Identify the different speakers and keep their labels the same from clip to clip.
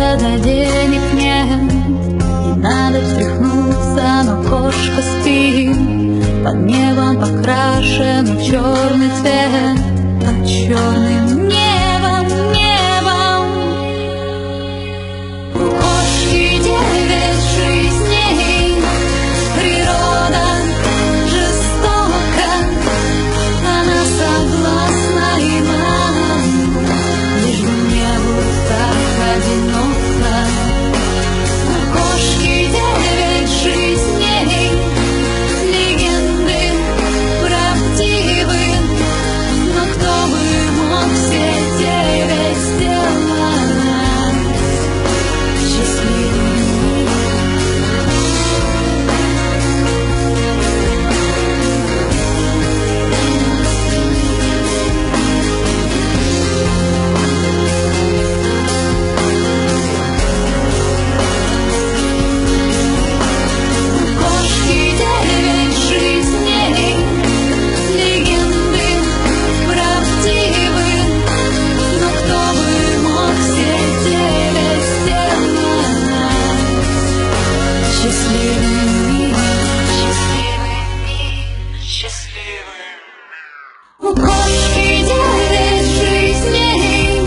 Speaker 1: да денег нет, не надо встряхнуться, но кошка спит. Под небом покрашена в черный цвет, под черным небом, небом. У кошки 9 жизней, природа жестока, она согласна и нам, лишь бы не было так одиноко. У кошки 9 жизней, легенды правдивы, но кто бы мог все 9 сделать счастливыми? У кошки 9 жизней, легенды правдивы, но кто бы мог все 9 сделать счастливыми, счастливыми, счастливыми? У кошки 9 жизней.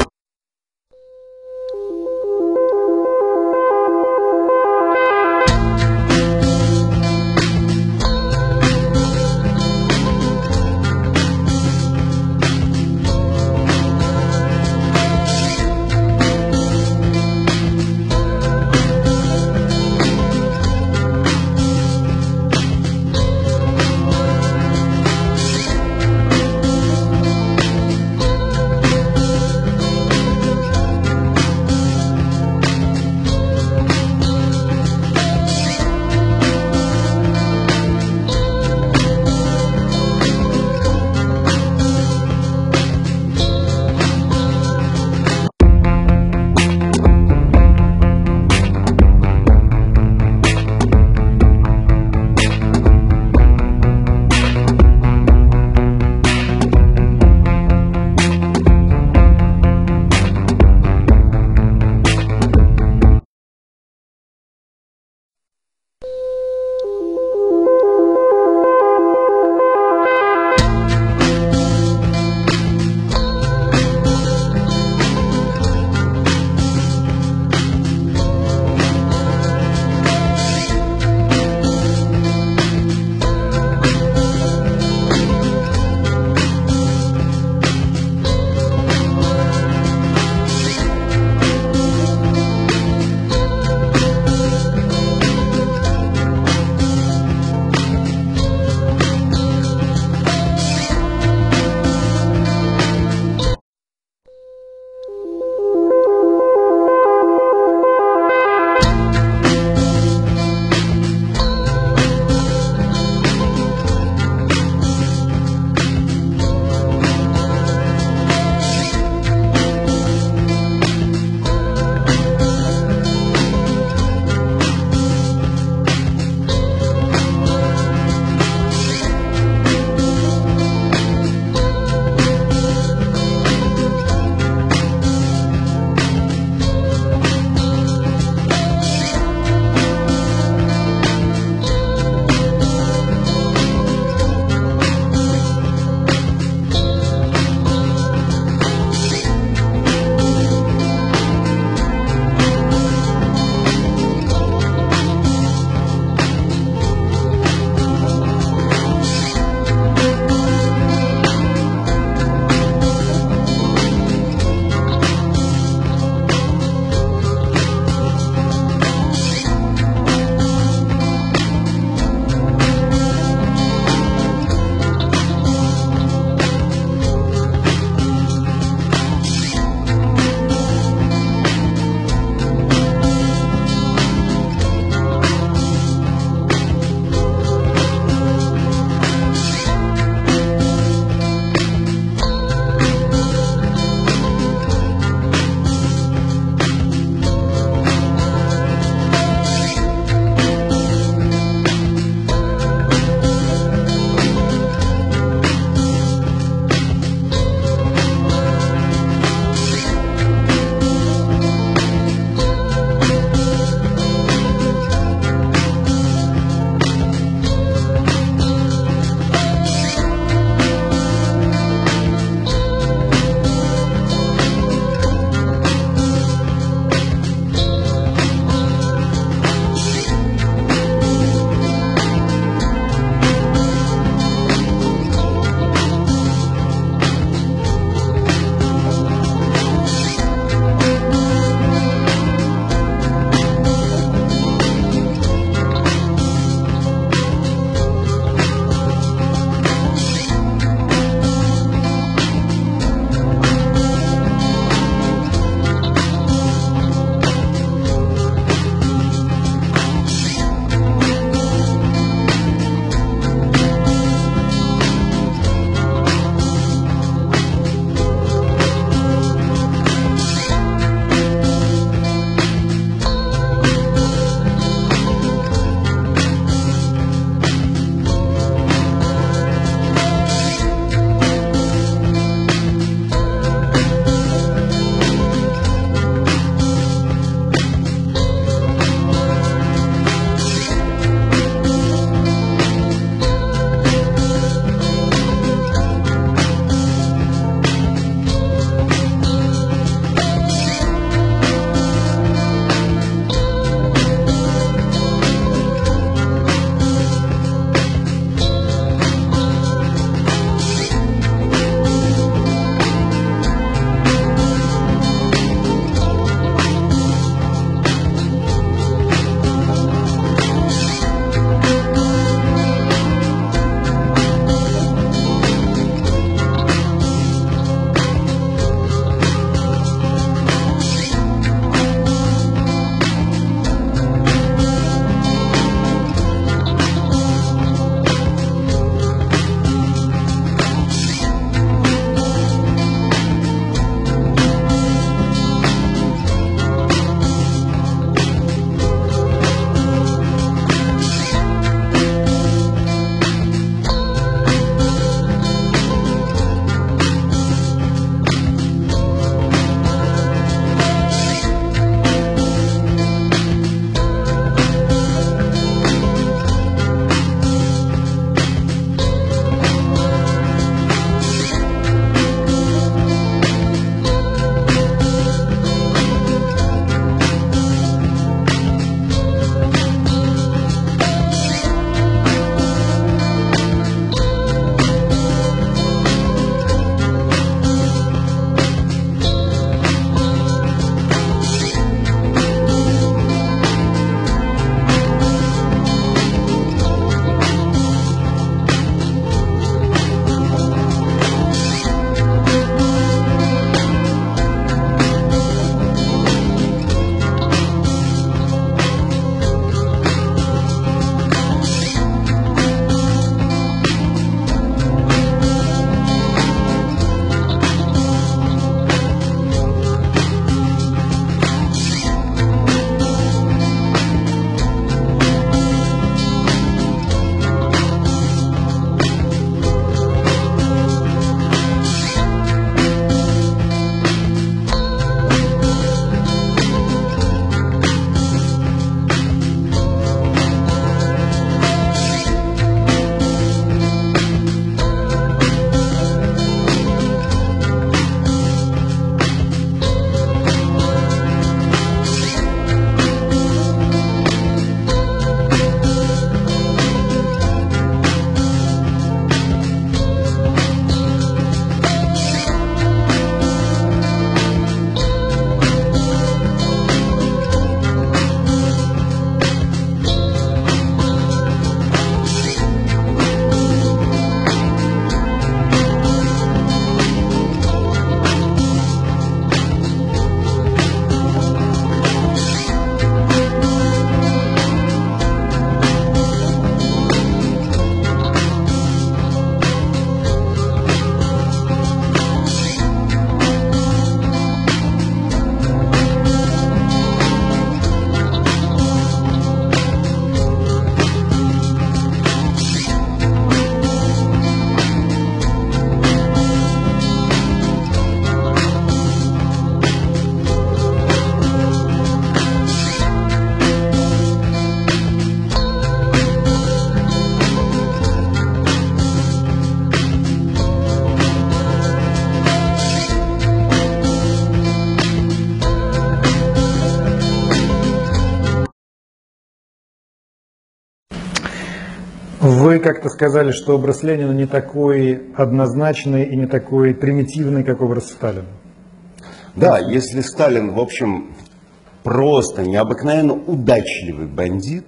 Speaker 2: как-то сказали, что образ Ленина не такой однозначный и не такой примитивный, как образ Сталина.
Speaker 3: Да, если Сталин, в общем, просто необыкновенно удачливый бандит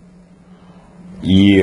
Speaker 3: и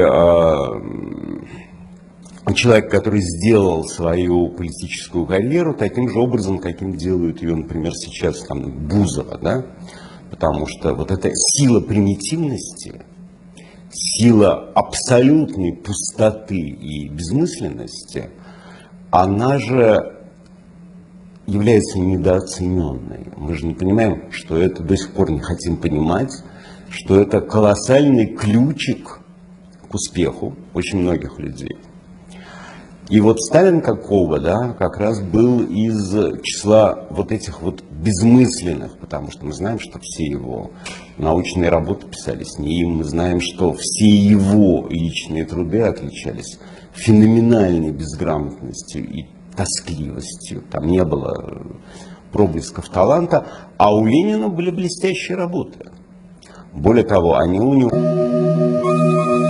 Speaker 3: человек, который сделал свою политическую карьеру таким же образом, каким делают ее, например, сейчас там Бузова, да? Потому что вот эта сила примитивности, сила абсолютной пустоты и бессмысленности, она же является недооцененной. Мы же не понимаем, что это, до сих пор не хотим понимать, что это колоссальный ключик к успеху очень многих людей. И вот Сталин какого, да, как раз был из числа вот этих вот безмысленных, потому что мы знаем, что все его научные работы писались не им, мы знаем, что все его личные труды отличались феноменальной безграмотностью и тоскливостью. Там не было проблесков таланта, а у Ленина были блестящие работы. Более того, они у него...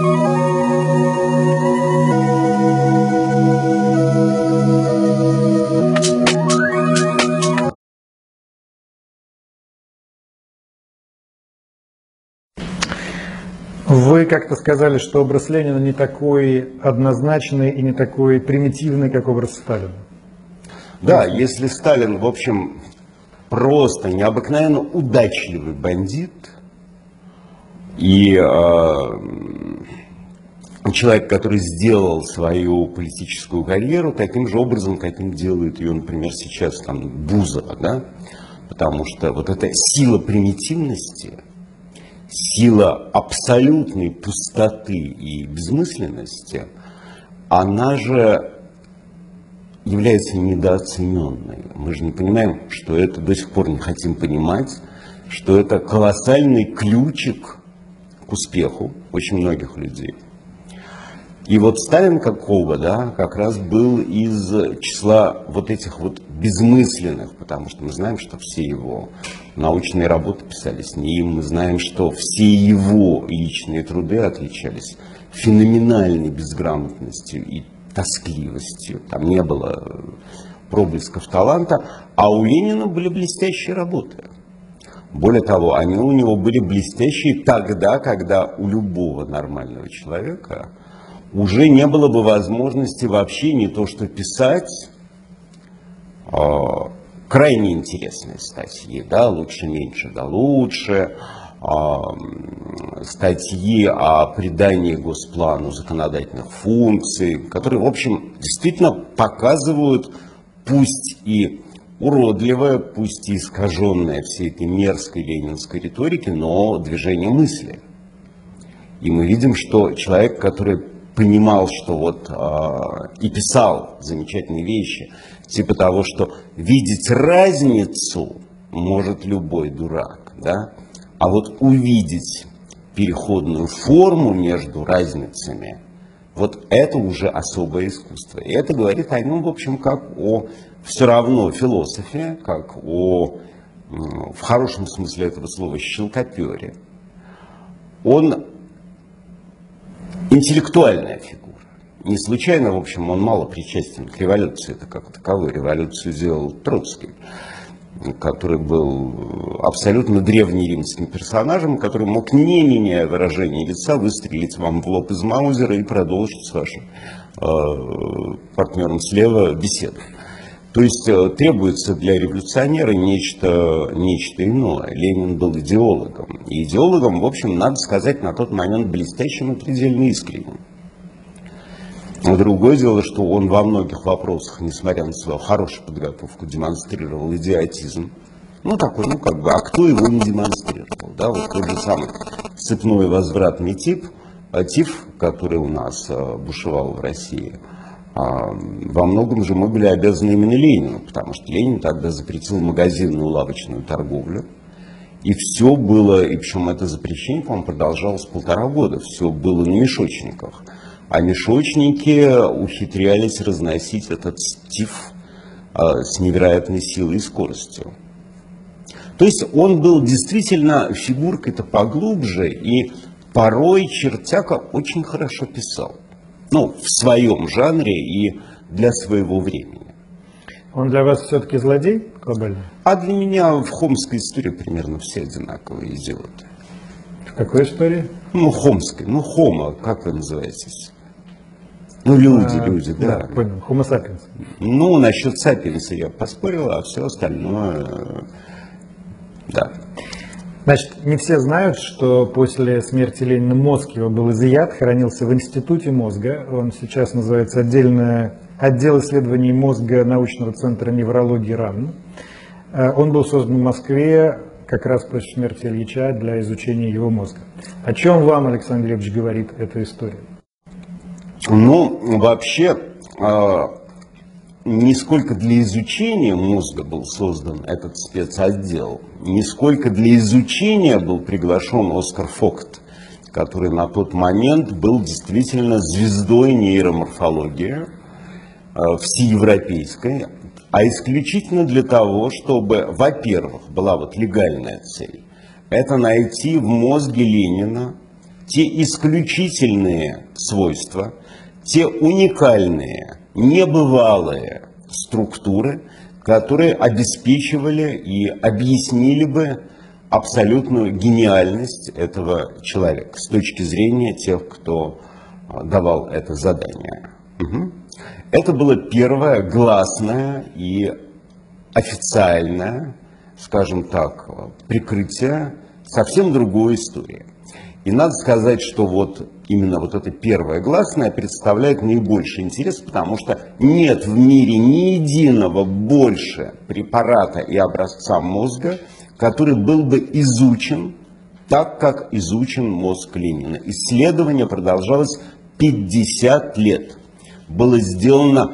Speaker 2: Вы как-то сказали, что образ Ленина не такой однозначный и не такой примитивный, как образ Сталина.
Speaker 3: Да, если Сталин, в общем, просто необыкновенно удачливый бандит и человек, который сделал свою политическую карьеру таким же образом, каким делают ее, например, сейчас там Бузова, да? Потому что вот эта сила примитивности, сила абсолютной пустоты и бессмысленности, она же является недооцененной. Мы же не понимаем, что это, до сих пор не хотим понимать, что это колоссальный ключик к успеху очень многих людей. И вот Сталин какого, да, как раз был из числа вот этих вот безмысленных, потому что мы знаем, что все его научные работы писались не им, мы знаем, что все его личные труды отличались феноменальной безграмотностью и тоскливостью. Там не было проблесков таланта, а у Ленина были блестящие работы. Более того, они у него были блестящие тогда, когда у любого нормального человека уже не было бы возможности вообще не то что писать крайне интересные статьи, да, лучше, меньше, да, лучше, статьи о придании Госплану законодательных функций, которые, в общем, действительно показывают, пусть и уродливое, пусть и искаженное всей этой мерзкой ленинской риторики, но движение мысли. И мы видим, что человек, который понимал, что вот и писал замечательные вещи, типа того, что видеть разницу может любой дурак, да? А вот увидеть переходную форму между разницами, вот это уже особое искусство. И это говорит о нем, в общем, как о все равно философе, как о, в хорошем смысле этого слова, щелкопере. Он интеллектуальная фигура. Не случайно, в общем, он мало причастен к революции, это как таковой. Революцию сделал Троцкий, который был абсолютно древнеримским персонажем, который мог, не меняя выражение лица, выстрелить вам в лоб из маузера и продолжить с вашим партнером слева беседу. То есть требуется для революционера нечто иное. Ленин был идеологом. И идеологом, в общем, надо сказать, на тот момент блестящим и предельно искренним. Но другое дело, что он во многих вопросах, несмотря на свою хорошую подготовку, демонстрировал идиотизм. Ну, такой, ну, как бы, а кто его не демонстрировал? Да, вот тот же самый цепной возвратный тип, который у нас бушевал в России, во многом же мы были обязаны именно Ленину, потому что Ленин тогда запретил магазинную лавочную торговлю. И все было, и причем это запрещение, по-моему, продолжалось 1,5 года, все было на мешочниках. А мешочники ухитрялись разносить этот стиф с невероятной силой и скоростью. То есть он был действительно фигуркой-то поглубже, и порой чертяка очень хорошо писал. Ну, в своем жанре и для своего времени.
Speaker 2: Он для вас все-таки злодей глобальный?
Speaker 3: А для меня в хомской истории примерно все одинаковые идиоты.
Speaker 2: В какой истории?
Speaker 3: Ну, хомской. Ну, хома, как вы называетесь? Ну, люди, да.
Speaker 2: Да, понял. Homo sapiens.
Speaker 3: Ну, насчет сапиенса я поспорил, а все остальное, да.
Speaker 2: Значит, не все знают, что после смерти Ленина мозг его был изъят, хранился в Институте мозга. Он сейчас называется отдел исследований мозга научного центра неврологии РАН. Он был создан в Москве как раз после смерти Ильича для изучения его мозга. О чем вам, Александр Глебович, говорит эта история?
Speaker 3: Ну, вообще, не сколько для изучения мозга был создан этот спецотдел, не сколько для изучения был приглашен Оскар Фогт, который на тот момент был действительно звездой нейроморфологии всеевропейской, а исключительно для того, чтобы, во-первых, была вот легальная цель, это найти в мозге Ленина те исключительные свойства, те уникальные, небывалые структуры, которые обеспечивали и объяснили бы абсолютную гениальность этого человека с точки зрения тех, кто давал это задание. Это было первое гласное и официальное, скажем так, прикрытие совсем другой истории. И надо сказать, что вот именно вот это первое гласное представляет наибольший интерес, потому что нет в мире ни единого больше препарата и образца мозга, который был бы изучен так, как изучен мозг Ленина. Исследование продолжалось 50 лет. Было сделано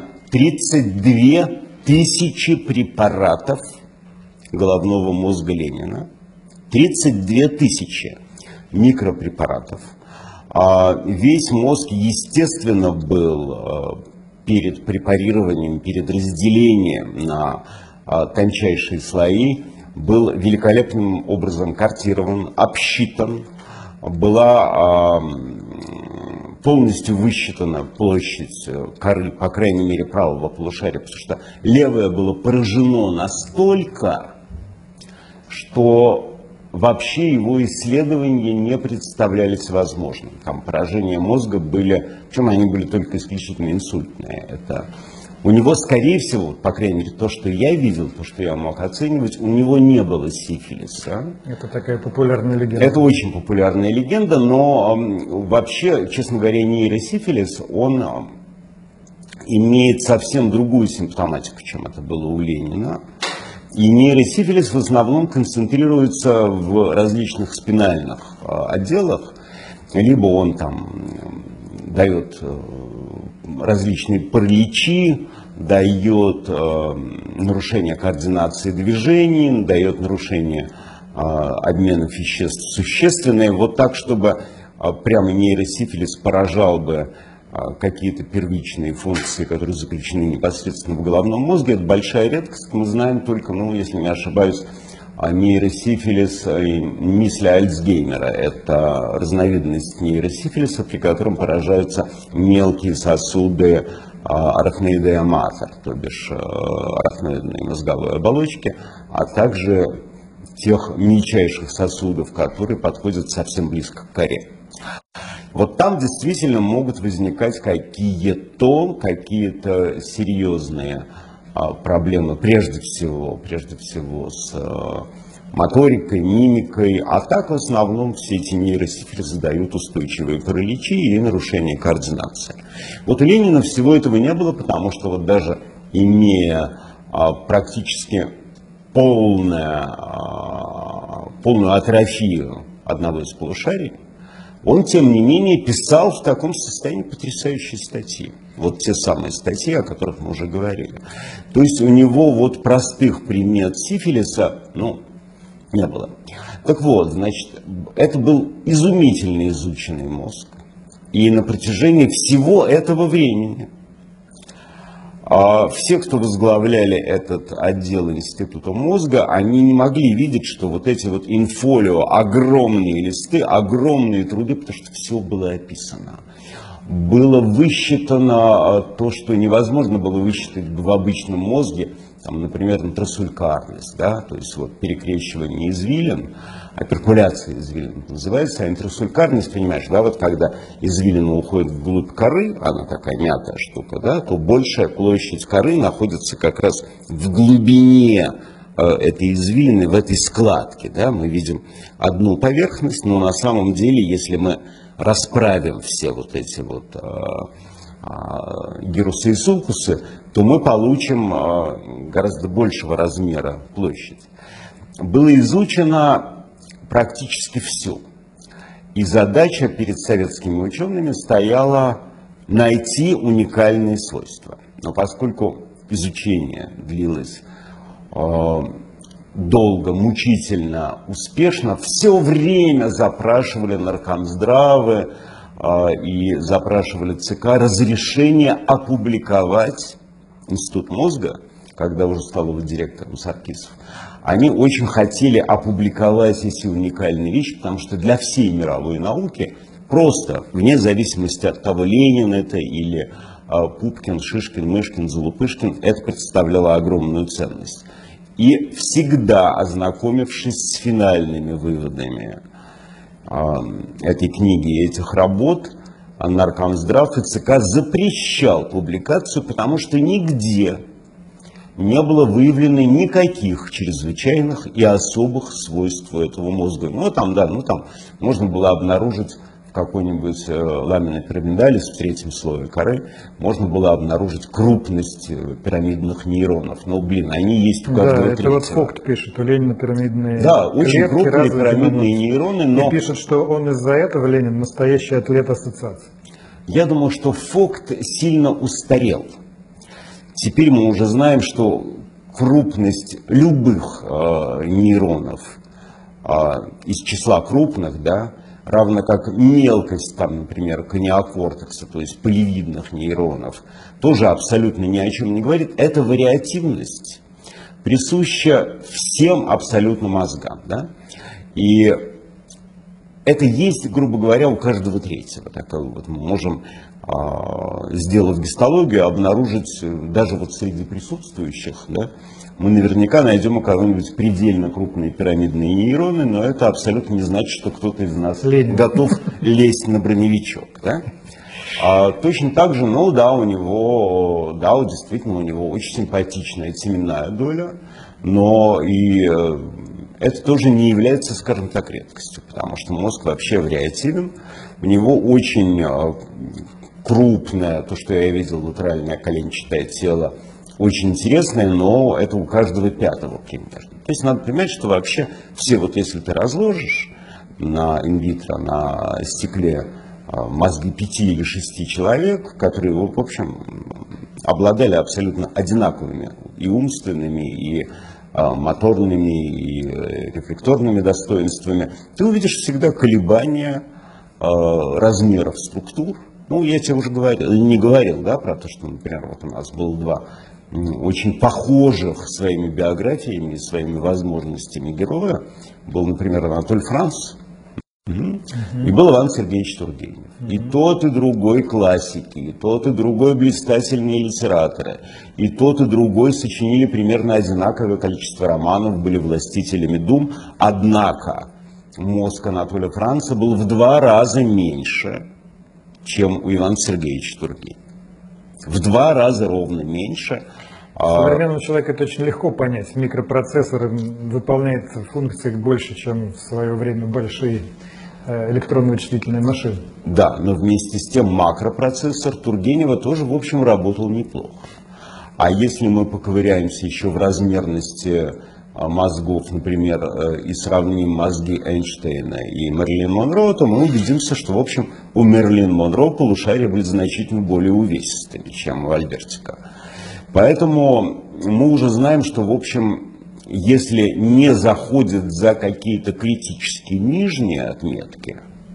Speaker 3: 32 тысячи препаратов головного мозга Ленина. 32 тысячи микропрепаратов. Весь мозг, естественно, был перед препарированием, перед разделением на тончайшие слои, был великолепным образом картирован, обсчитан, была полностью высчитана площадь коры, по крайней мере, правого полушария, потому что левое было поражено настолько, что вообще его исследования не представлялись возможным. Там поражения мозга были, причем они были только исключительно инсультные. Это у него, скорее всего, по крайней мере, то, что я видел, то, что я мог оценивать, у него не было сифилиса.
Speaker 2: Это такая популярная легенда.
Speaker 3: Это очень популярная легенда, но вообще, честно говоря, нейросифилис, он имеет совсем другую симптоматику, чем это было у Ленина. И нейросифилис в основном концентрируется в различных спинальных отделах, либо он там дает различные параличи, дает нарушение координации движений, дает нарушение обмена веществ существенное, вот так, чтобы прямо нейросифилис поражал бы какие-то первичные функции, которые заключены непосредственно в головном мозге. Это большая редкость. Мы знаем только, если не ошибаюсь, нейросифилис и мисли Альцгеймера. Это разновидность нейросифилиса, при котором поражаются мелкие сосуды арахноидея матер, то бишь арахноидные мозговые оболочки, а также тех мельчайших сосудов, которые подходят совсем близко к коре. Вот там действительно могут возникать какие-то серьезные проблемы, прежде всего с моторикой, мимикой, а так в основном все эти нейросифилисы дают устойчивые параличи и нарушение координации. Вот у Ленина всего этого не было, потому что вот даже имея практически полную атрофию одного из полушарий, он, тем не менее, писал в таком состоянии потрясающие статьи. Вот те самые статьи, о которых мы уже говорили. То есть у него вот простых примет сифилиса, не было. Так вот, значит, это был изумительно изученный мозг. И на протяжении всего этого времени все, кто возглавляли этот отдел Института мозга, они не могли видеть, что вот эти вот инфолио, огромные листы, огромные труды, потому что все было описано. было высчитано то, что невозможно было высчитать в обычном мозге, там, например, интрасулькарность, да, то есть вот перекрещивание извилин, оперкуляция извилин называется, а интрасулькарность, понимаешь, да, вот когда извилина уходит вглубь коры, она такая мятая штука, да, то большая площадь коры находится как раз в глубине этой извилины, в этой складке, да, мы видим одну поверхность, но на самом деле, если мы расправим все вот эти вот гирусы и сулкусы, то мы получим гораздо большего размера площадь. Было изучено практически все. И задача перед советскими учеными стояла найти уникальные свойства. Но поскольку изучение длилось долго, мучительно, успешно, все время запрашивали наркомздравы и запрашивали ЦК разрешение опубликовать Институт мозга, когда уже стал его директором Саркисов. Они очень хотели опубликовать эти уникальные вещи, потому что для всей мировой науки просто, вне зависимости от того, Ленин это или Пупкин, Шишкин, Мышкин, Золупышкин, это представляло огромную ценность. И всегда, ознакомившись с финальными выводами этой книги и этих работ, Наркомздрав и ЦК запрещал публикацию, потому что нигде не было выявлено никаких чрезвычайных и особых свойств этого мозга. Ну, там, да, можно было обнаружить в какой-нибудь ламине пирамидалис в третьем слое коры, можно было обнаружить крупность пирамидных нейронов. Но, блин, они есть у каждого
Speaker 2: третьего.
Speaker 3: третьего.
Speaker 2: Это вот Фокт пишет, у Ленина пирамидные
Speaker 3: Да, очень крупные пирамидные нейроны, но...
Speaker 2: И пишет, что он из-за этого, Ленин, настоящий атлет ассоциации.
Speaker 3: Я думаю, что Фокт сильно устарел. Теперь мы уже знаем, что крупность любых нейронов из числа крупных, да, равно как мелкость, там, например, конеокортекса, то есть полевидных нейронов, тоже абсолютно ни о чем не говорит. Эта вариативность присуща всем абсолютно мозгам. Да? И это есть, грубо говоря, у каждого третьего. Так вот мы можем, сделав гистологию, обнаружить даже вот среди присутствующих, да, мы наверняка найдем у кого-нибудь предельно крупные пирамидные нейроны, но это абсолютно не значит, что кто-то из нас готов лезть на броневичок. Да? Точно так же, ну да, у него, да, действительно, у него очень симпатичная теменная доля, но и это тоже не является, скажем так, редкостью, потому что мозг вообще вариативен, у него очень крупное, то, что я видел, латеральное коленчатое тело, очень интересное, но это у каждого пятого примерно. То есть надо понимать, что вообще все, вот если ты разложишь на инвитро, на стекле мозги 5 или 6 человек, которые, в общем, обладали абсолютно одинаковыми и умственными, и моторными, и рефлекторными достоинствами, ты увидишь всегда колебания размеров структур. Ну, я тебе уже говорил, не говорил, да, про то, что, например, вот у нас было два очень похожих своими биографиями и своими возможностями героя. Был, например, Анатоль Франц, и был Иван Сергеевич Тургенев. И тот, и другой классики, и тот, и другой блистательные литераторы, и тот, и другой сочинили примерно одинаковое количество романов, были властителями дум, однако мозг Анатолия Франца был в 2 раза меньше, чем у Ивана Сергеевича Тургенева. В 2 раза ровно меньше.
Speaker 2: Современному человеку это очень легко понять. Микропроцессор выполняет функции больше, чем в свое время большие электронно-вычислительные машины.
Speaker 3: Да, но вместе с тем макропроцессор Тургенева тоже, в общем, работал неплохо. А если мы поковыряемся еще в размерности мозгов, например, и сравним мозги Эйнштейна и Мерлин Монро, то мы убедимся, что, в общем, у Мерлин Монро полушария были значительно более увесистыми, чем у Альбертика. Поэтому мы уже знаем, что, в общем, если не заходит за какие-то критические нижние отметки,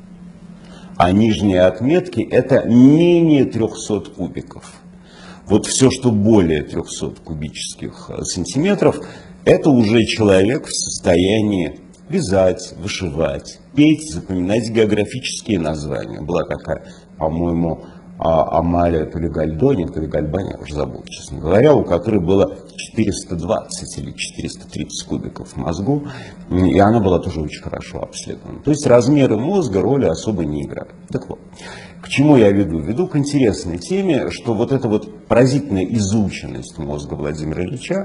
Speaker 3: а нижние отметки это менее 300 кубиков, вот все, что более 300 кубических сантиметров, это уже человек в состоянии вязать, вышивать, петь, запоминать географические названия. Была такая, по-моему, Амалия то ли Гальдони, то ли Гальбани, я уже забыл, честно говоря, у которой было 420 или 430 кубиков в мозгу, и она была тоже очень хорошо обследована. То есть размеры мозга роли особо не играют. Так вот, к чему я веду? Веду к интересной теме, что вот эта вот поразительная изученность мозга Владимира Ильича,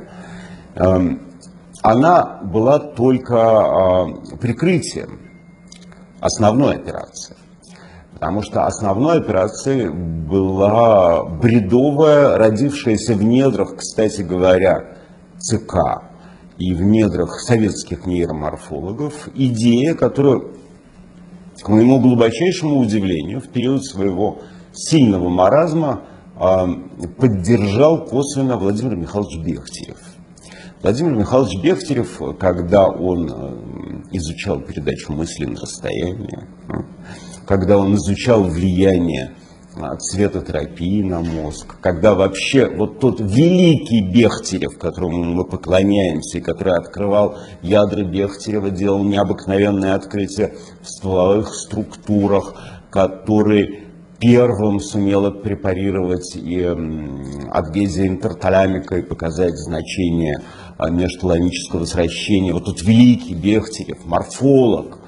Speaker 3: она была только прикрытием основной операции. Потому что основной операцией была бредовая, родившаяся в недрах, кстати говоря, ЦК и в недрах советских нейроморфологов, идея, которую, к моему глубочайшему удивлению, в период своего сильного маразма поддержал косвенно Владимир Михайлович Бехтерев. Владимир Михайлович Бехтерев, когда он изучал передачу мысли на расстоянии, когда он изучал влияние цветотерапии на мозг, когда вообще вот тот великий Бехтерев, которому мы поклоняемся, и который открывал ядра Бехтерева, делал необыкновенные открытия в стволовых структурах, который первым сумел препарировать и адгезия интерталямика и показать значение межталамического сращения. Вот тот великий Бехтерев, морфолог,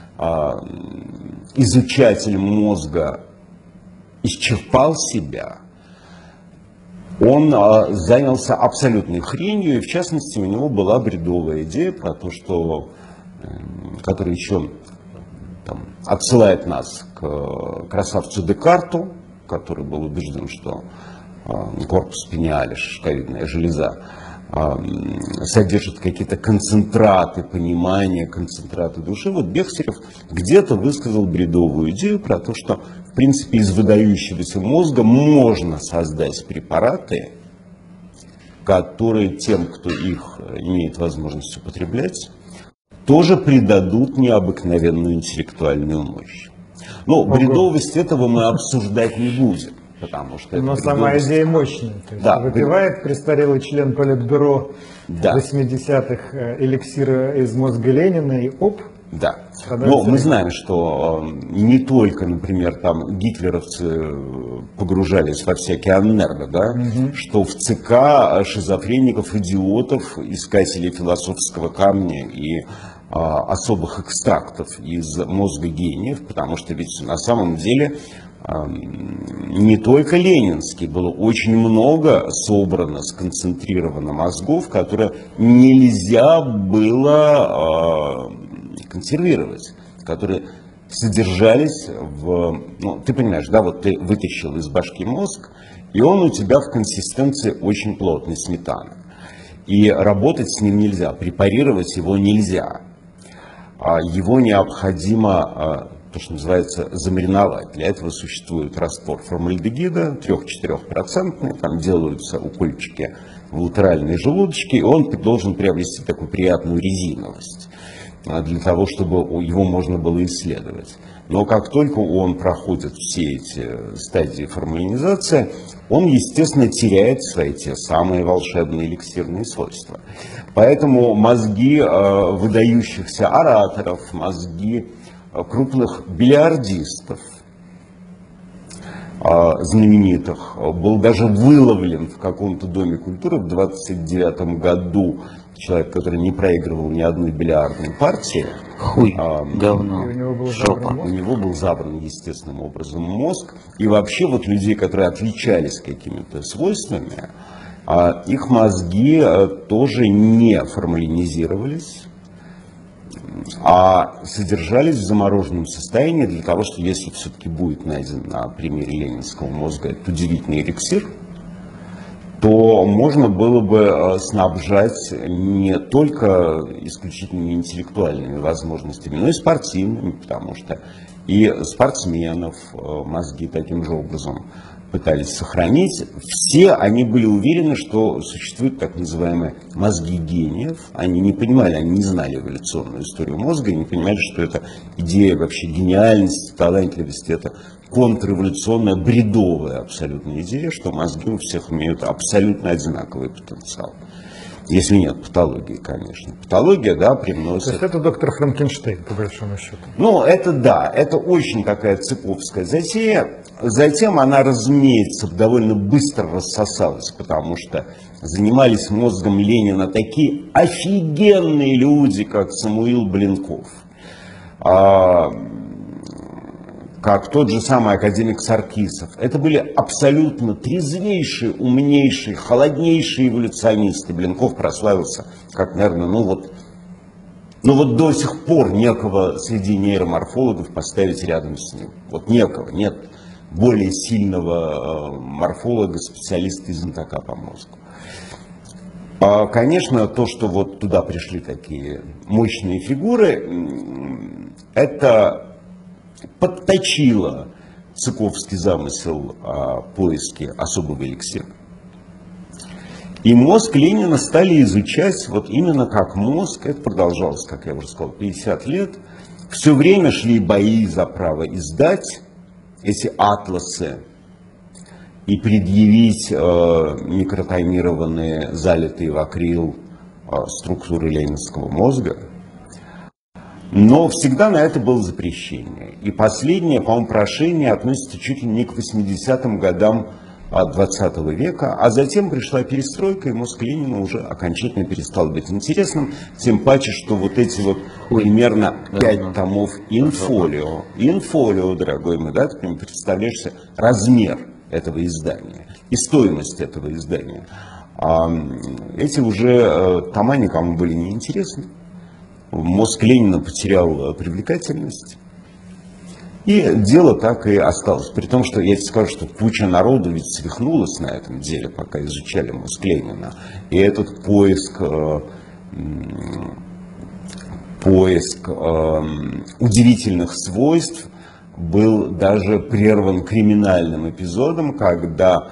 Speaker 3: изучатель мозга, исчерпал себя, он занялся абсолютной хренью, и в частности у него была бредовая идея про то, что, которая еще там отсылает нас к красавцу Декарту, который был убежден, что корпус пениаlis, шишковидная железа, содержит какие-то концентраты понимания, концентраты души. Вот Бехтерев где-то высказал бредовую идею про то, что, в принципе, из выдающегося мозга можно создать препараты, которые тем, кто их имеет возможность употреблять, тоже придадут необыкновенную интеллектуальную мощь. Но бредовость этого мы обсуждать не будем. Потому что
Speaker 2: но сама идея мощная. То есть
Speaker 3: да,
Speaker 2: выпивает престарелый член Политбюро 80-х эликсира из мозга Ленина и оп.
Speaker 3: Да. Но мы знаем, что не только, например, там гитлеровцы погружались во всякие аннерго, да, что в ЦК шизофреников, идиотов, искателей философского камня и особых экстрактов из мозга гениев, потому что ведь на самом деле не только ленинский, было очень много собрано, сконцентрировано мозгов, которые нельзя было консервировать, которые содержались в... Ну, ты понимаешь, да, вот ты вытащил из башки мозг, и он у тебя в консистенции очень плотной сметаны. И работать с ним нельзя, препарировать его нельзя. Его необходимо... то, что называется, замариновать. Для этого существует раствор формальдегида, 3-4%, там делаются укольчики в латеральные желудочки, и он должен приобрести такую приятную резиновость, для того, чтобы его можно было исследовать. Но как только он проходит все эти стадии формалинизации, он, естественно, теряет свои те самые волшебные эликсирные свойства. Поэтому мозги выдающихся ораторов, мозги крупных бильярдистов, знаменитых, был даже выловлен в каком-то доме культуры в 1929 году человек, который не проигрывал ни одной бильярдной партии.
Speaker 4: Хуй, говно,
Speaker 2: жопа.
Speaker 3: У него был забран естественным образом мозг. И вообще вот людей, которые отличались какими-то свойствами, их мозги тоже не формалинизировались, а содержались в замороженном состоянии для того, что если все-таки будет найден на примере ленинского мозга этот удивительный эликсир, то можно было бы снабжать не только исключительно интеллектуальными возможностями, но и спортивными, потому что и спортсменов мозги таким же образом пытались сохранить. Все они были уверены, что существуют так называемые мозги гениев. Они не понимали, они не знали эволюционную историю мозга, не понимали, что это идея вообще гениальности, талантливости, это контрреволюционная, бредовая абсолютная идея, что мозги у всех имеют абсолютно одинаковый потенциал. Если нет патологии, конечно. Патология, да,
Speaker 2: То
Speaker 3: привносит.
Speaker 2: есть это доктор Франкенштейн, по большому счету.
Speaker 3: Ну, это да, это очень такая цыповская затея. Затем она, разумеется, довольно быстро рассосалась, потому что занимались мозгом Ленина такие офигенные люди, как Самуил Блинков, как тот же самый академик Саркисов. Это были абсолютно трезвейшие, умнейшие, холоднейшие эволюционисты. Блинков прославился как, наверное, ну вот до сих пор некого среди нейроморфологов поставить рядом с ним. Вот некого, нет более сильного морфолога, специалиста и знатока по мозгу. Конечно, то, что вот туда пришли такие мощные фигуры, это подточило цыковский замысел о поиске особого эликсира. И мозг Ленина стали изучать вот именно как мозг. Это продолжалось, как я уже сказал, 50 лет. Все время шли бои за право издать эти атласы и предъявить микротаймированные, залитые в акрил структуры ленинского мозга. Но всегда на это было запрещение. И последнее, по-моему, прошение относится чуть ли не к 80-м годам 20 века, а затем пришла перестройка, и мозг Ленина уже окончательно перестал быть интересным, тем паче, что вот эти вот примерно 5 томов инфолио, дорогой мой, да, ты прям представляешь себе размер этого издания и стоимость этого издания. Эти уже тома никому были не интересны. Мозг Ленина потерял привлекательность. И дело так и осталось. При том, что я тебе скажу, что куча народу ведь свихнулась на этом деле, пока изучали мозг Ленина. И этот поиск удивительных свойств был даже прерван криминальным эпизодом, когда,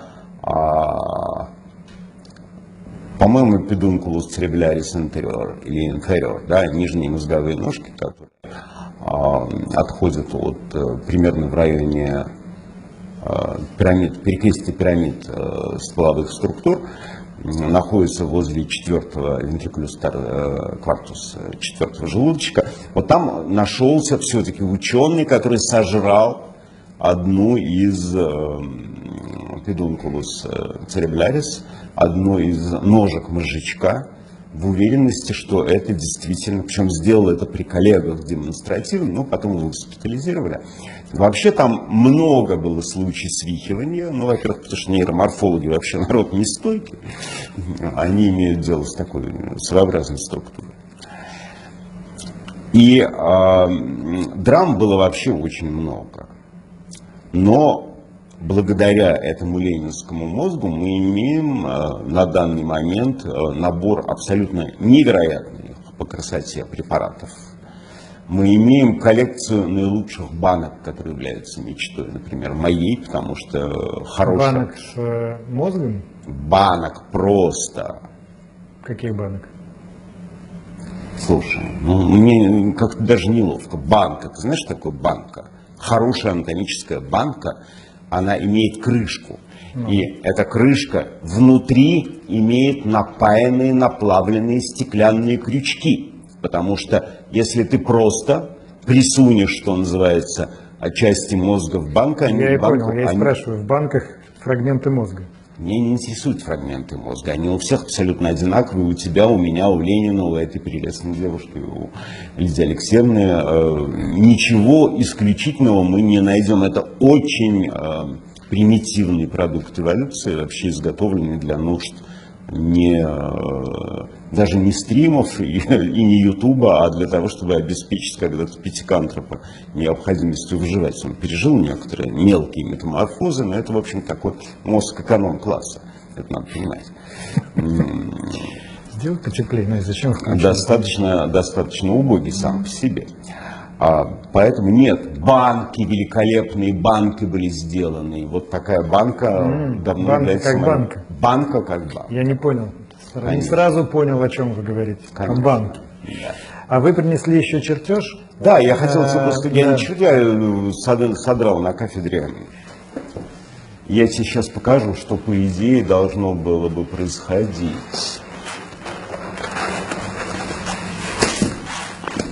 Speaker 3: по-моему, pedunculus cerebralis anterior или inferior, да, нижние мозговые ножки, которые отходят примерно в районе перекрестия пирамид стволовых структур, находится возле 4-го ventriculus quartus, 4-го желудочка. Вот там нашелся все-таки ученый, который сожрал одну из pedunculus cerebralis, одну из ножек мозжечка, в уверенности, что это действительно, причем сделал это при коллегах демонстративно, но потом его госпитализировали. Вообще там много было случаев свихивания, ну, во-первых, потому что нейроморфологи вообще народ не стойкий, они имеют дело с такой своеобразной структурой. И драм было вообще очень много, но благодаря этому ленинскому мозгу мы имеем на данный момент набор абсолютно невероятных по красоте препаратов. Мы имеем коллекцию наилучших банок, которые являются мечтой, например, моей, потому что хорошая...
Speaker 2: Банок с мозгом?
Speaker 3: Банок просто.
Speaker 2: Каких банок?
Speaker 3: Слушай, ну мне как-то даже неловко. Банка, ты знаешь, что такое банка? Хорошая анатомическая банка, она имеет крышку. И эта крышка внутри имеет напаянные, наплавленные стеклянные крючки. Потому что если ты просто присунешь, что называется, части мозга в банку, они
Speaker 2: Я и
Speaker 3: в банку...
Speaker 2: понял, я и спрашиваю, в банках фрагменты мозга.
Speaker 3: Меня не интересуют фрагменты мозга. Они у всех абсолютно одинаковые. У тебя, у меня, у Ленина, у этой прелестной девушки, у Лидии Алексеевны. Ничего исключительного мы не найдем. Это очень примитивный продукт эволюции, вообще изготовленный для нужд даже не стримов и не ютуба, а для того, чтобы обеспечить когда-то пятикантропа необходимостью выживать. Он пережил некоторые мелкие метаморфозы, но это, в общем, такой мозг эконом-класса. Это надо понимать.
Speaker 2: Сделай впечатление, зачем включить?
Speaker 3: Достаточно убогий сам по себе. Поэтому нет, банки, великолепные банки были сделаны. Вот такая банка давно
Speaker 2: банка
Speaker 3: является...
Speaker 2: как банка.
Speaker 3: Банка как банка.
Speaker 2: Я не понял.
Speaker 3: Конечно.
Speaker 2: Не сразу понял, о чем вы говорите.
Speaker 3: Конечно.
Speaker 2: О банке.
Speaker 3: Да.
Speaker 2: А вы принесли еще чертеж?
Speaker 3: Да, я хотел тебе просто... Я
Speaker 2: да.
Speaker 3: ничего, я содрал на кафедре. Я тебе сейчас покажу, что по идее должно было бы происходить.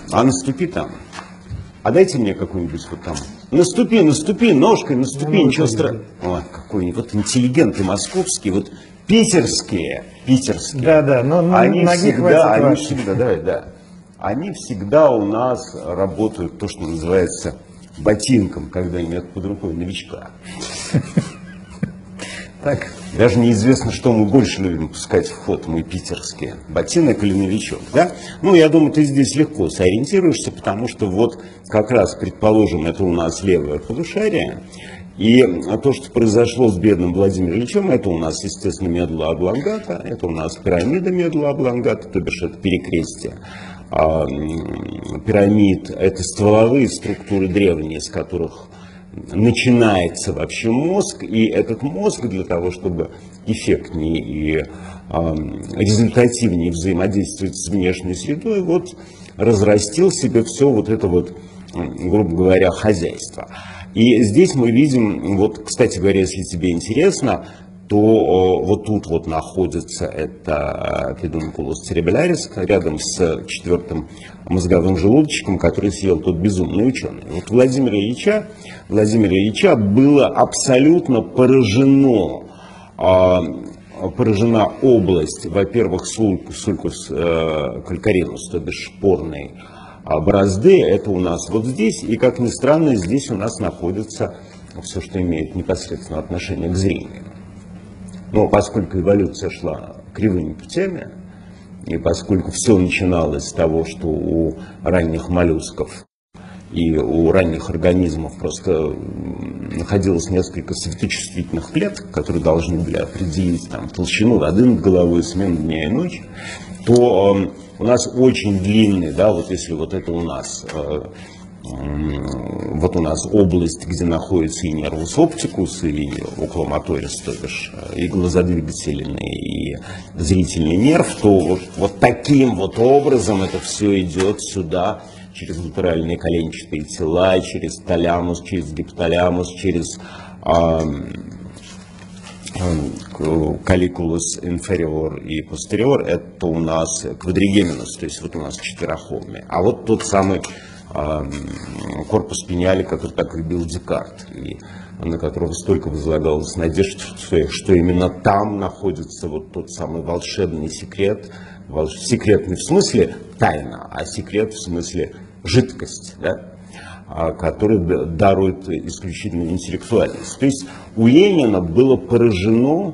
Speaker 3: А наступи там. А дайте мне какой-нибудь вот там. Наступи, наступи, ножкой, наступи, ничего страшного. Ой, какой-нибудь вот интеллигенты московские, вот питерские.
Speaker 2: Да, но
Speaker 3: они
Speaker 2: ноги хватит
Speaker 3: всегда, да. Они всегда у нас работают то, что называется ботинком, когда имеют под рукой новичка.
Speaker 2: Так.
Speaker 3: Даже неизвестно, что мы больше любим пускать в ход, мы питерские. Ботинок или новичок, да? Ну, я думаю, ты здесь легко сориентируешься, потому что вот как раз, предположим, это у нас левое полушарие, и то, что произошло с бедным Владимиром Ильичем, это у нас, естественно, медула облонгата, это у нас пирамида медула облонгата, то бишь это перекрестие. Пирамид – это стволовые структуры древние, с которых начинается вообще мозг, и этот мозг для того, чтобы эффектнее и результативнее взаимодействовать с внешней средой, вот разрастил себе все вот это вот, грубо говоря, хозяйство. И здесь мы видим, вот, кстати говоря, если тебе интересно, то вот тут вот находится это педункулус церебелярис, рядом с 4-м мозговым желудочком, который съел тот безумный ученый. Вот Владимира Ильича было абсолютно поражена область, во-первых, сулькус калькаринус, то бишь шпорной борозды, это у нас вот здесь, и, как ни странно, здесь у нас находится все, что имеет непосредственное отношение к зрению. Но поскольку эволюция шла кривыми путями, и поскольку все начиналось с того, что у ранних моллюсков и у ранних организмов просто находилось несколько светочувствительных клеток, которые должны были определить там, толщину воды над головой, смену дня и ночи, то у нас очень длинный, да, вот если вот это у нас... Вот у нас область, где находится и нервус оптикус, и окуломоторис, то бишь и глазодвигательный, и зрительный нерв, то вот таким вот образом это все идет сюда, через латеральные коленчатые тела, через талямус, через гипоталямус, через калликулус инфериор и постериор, это у нас квадригеминус, то есть вот у нас четверохолмие. А вот тот самый корпус пениали, который так любил Декарт, и на которого столько возлагалось надежд, что именно там находится вот тот самый волшебный секрет, секретный в смысле тайна, а секрет в смысле жидкость, да, который дарует исключительно интеллектуальность. То есть у Ленина было поражено,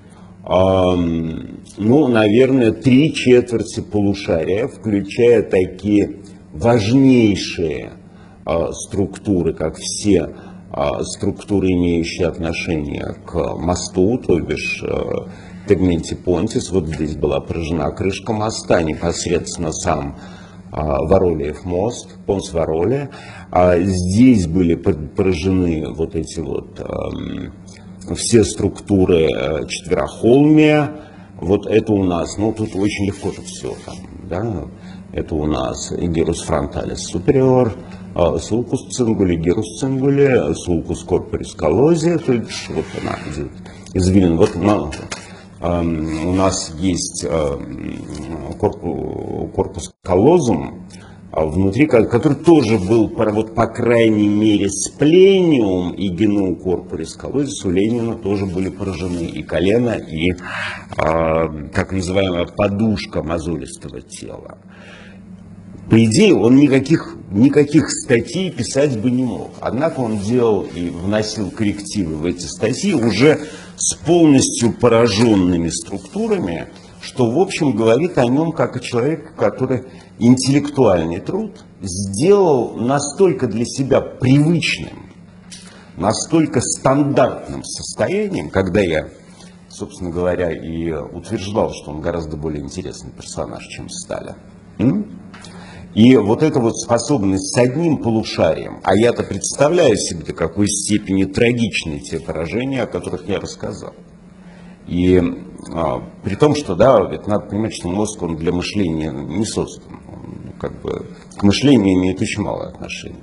Speaker 3: ну, наверное, 3/4 полушария, включая такие важнейшие структуры, как все структуры, имеющие отношение к мосту, то бишь тегменти понтис. Вот здесь была поражена крышка моста, непосредственно сам Варолиев мост, Понс Варолия. Здесь были поражены вот эти вот все структуры четверохолмия. Вот это у нас, ну тут очень легко же все там, да. Это у нас гирус фронталис супериор, сулкус цингули, гирус цингули, сулкус корпорис коллози, то есть вот она идет извилин. Вот у нас есть корпус коллозум, внутри, который тоже был, вот, по крайней мере, сплениум и гену корпорис коллозис у Ленина тоже были поражены и колено, и так называемая подушка мозолистого тела. По идее, он никаких статей писать бы не мог. Однако он делал и вносил коррективы в эти статьи уже с полностью пораженными структурами, что, в общем, говорит о нем как о человеке, который интеллектуальный труд сделал настолько для себя привычным, настолько стандартным состоянием, когда я, собственно говоря, и утверждал, что он гораздо более интересный персонаж, чем Сталин. И вот эта вот способность с одним полушарием, а я-то представляю себе, до какой степени трагичны те поражения, о которых я рассказал. И при том, что, да, ведь надо понимать, что мозг, он для мышления не создан. Он, как бы, к мышлению имеет очень мало отношения.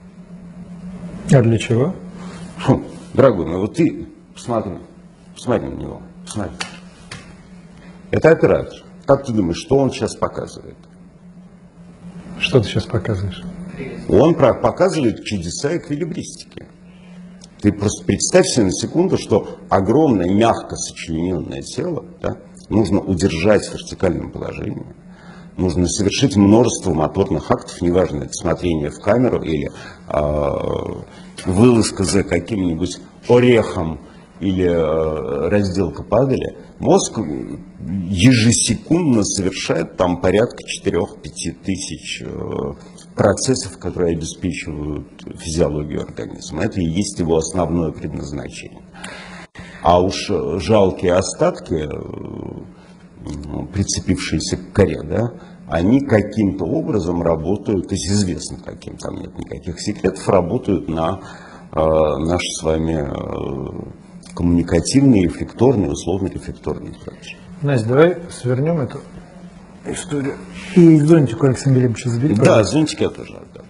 Speaker 2: А для чего?
Speaker 3: Дорогой мой, вот ты посмотри на него, посмотри. Это оператор. Как ты думаешь, что он сейчас показывает?
Speaker 2: Что ты сейчас показываешь?
Speaker 3: Он показывает чудеса эквилибристики. Ты просто представь себе на секунду, что огромное, мягко сочлененное тело, да, нужно удержать в вертикальном положении. Нужно совершить множество моторных актов, неважно, это смотрение в камеру или вылазка за каким-нибудь орехом или разделка падали. Мозг ежесекундно совершает там порядка 4-5 тысяч процессов, которые обеспечивают физиологию организма. Это и есть его основное предназначение. А уж жалкие остатки, прицепившиеся к коре, да, они каким-то образом работают, то есть известно каким, там нет никаких секретов, работают на наши с вами коммуникативные, рефлекторные, условно-рефлекторные задачи.
Speaker 2: Настя, давай свернем эту историю. И зонтик у Александра Глебовича забери.
Speaker 3: Да, зонтик я тоже отдам.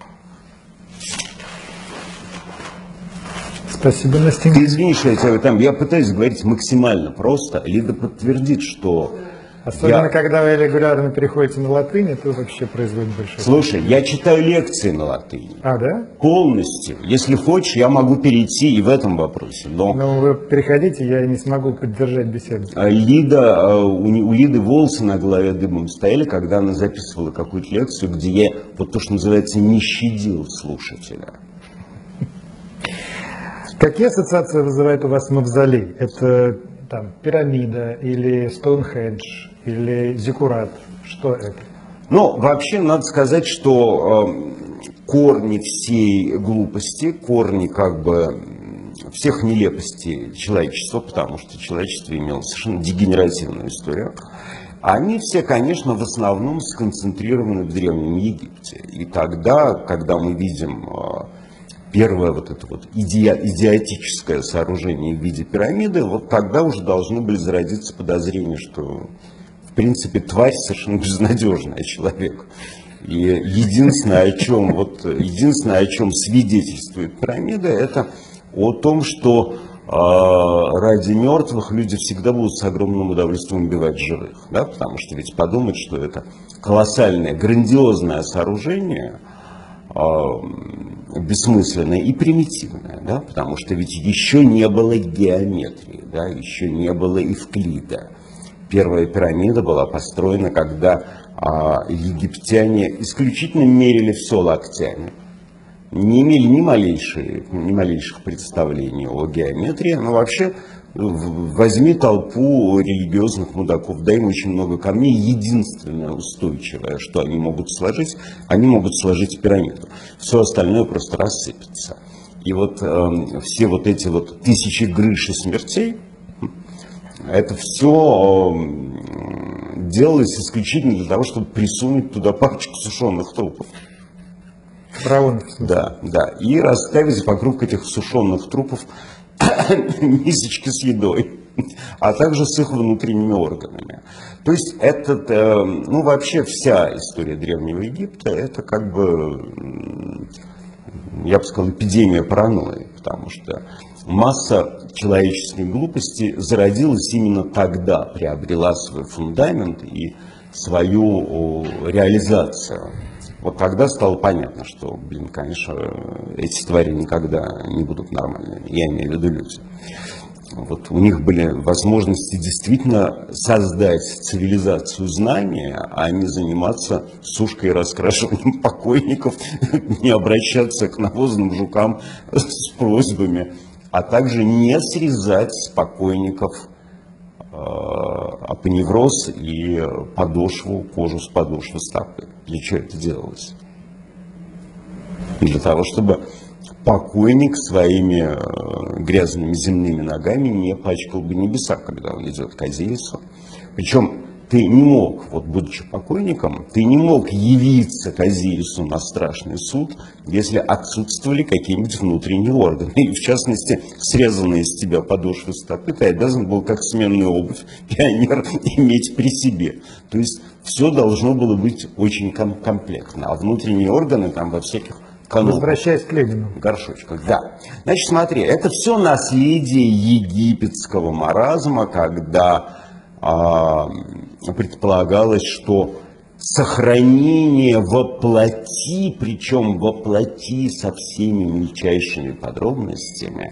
Speaker 2: Спасибо, Настенька.
Speaker 3: Ты извини, что я пытаюсь говорить максимально просто. Лида подтвердит, что...
Speaker 2: Особенно, когда вы регулярно переходите на латынь, это вообще производит большое...
Speaker 3: Слушай, я читаю лекции на латыни.
Speaker 2: А, да?
Speaker 3: Полностью. Если хочешь, я могу перейти и в этом вопросе. Но
Speaker 2: вы переходите, я не смогу поддержать беседу.
Speaker 3: Лида, у Лиды волосы на голове дыбом стояли, когда она записывала какую-то лекцию, где я, вот то, что называется, не щадил слушателя.
Speaker 2: Какие ассоциации вызывает у вас мавзолей? Это там пирамида или Стоунхендж или зиккурат? Что это?
Speaker 3: Ну, вообще, надо сказать, что корни всей глупости, корни как бы всех нелепостей человечества, потому что человечество имело совершенно дегенеративную историю, они все, конечно, в основном сконцентрированы в Древнем Египте. И тогда, когда мы видим первое вот это вот идиотическое сооружение в виде пирамиды, вот тогда уже должны были зародиться подозрения, что, в принципе, тварь совершенно безнадежная человек. И единственное, о чем свидетельствует пирамида, это о том, что ради мертвых люди всегда будут с огромным удовольствием убивать живых. Да? Потому что ведь подумать, что это колоссальное, грандиозное сооружение, бессмысленное и примитивное, да? Потому что ведь еще не было геометрии, да? Еще не было Евклида. Первая пирамида была построена, когда египтяне исключительно мерили все локтями, не имели ни малейших представлений о геометрии, но вообще возьми толпу религиозных мудаков, дай им очень много камней, единственное устойчивое, что они могут сложить пирамиду. Все остальное просто рассыпется. И вот все вот эти вот тысячи грыж и смертей, это все делалось исключительно для того, чтобы присунуть туда парочку сушеных трупов.
Speaker 2: Фараонов.
Speaker 3: Да. И расставить вокруг этих сушеных трупов мисочки с едой, а также с их внутренними органами. То есть вообще вся история Древнего Египта, это как бы, я бы сказал, эпидемия паранойи, потому что масса человеческой глупости зародилась именно тогда, приобрела свой фундамент и свою реализацию. Вот тогда стало понятно, что, конечно, эти твари никогда не будут нормальными. Я имею в виду люди. Вот у них были возможности действительно создать цивилизацию знания, а не заниматься сушкой и раскрашиванием покойников, не обращаться к навозным жукам с просьбами, а также не срезать с покойников апоневроз и кожу с подошвы стопы. Для чего это делалось? Для того, чтобы покойник своими грязными земными ногами не пачкал бы небеса, когда он идет к Азирису. Причем ты не мог, вот будучи покойником, ты не мог явиться к Азирису на страшный суд, если отсутствовали какие-нибудь внутренние органы. И в частности, срезанные с тебя подошвы стопы, ты обязан был как сменную обувь пионер иметь при себе. То есть все должно было быть очень комплектно. А внутренние органы там во всяких каналах.
Speaker 2: Возвращаясь к Ленину.
Speaker 3: Горшочках, да. Значит, смотри, это все наследие египетского маразма, когда предполагалось, что сохранение воплоти, причем воплоти со всеми мельчайшими подробностями,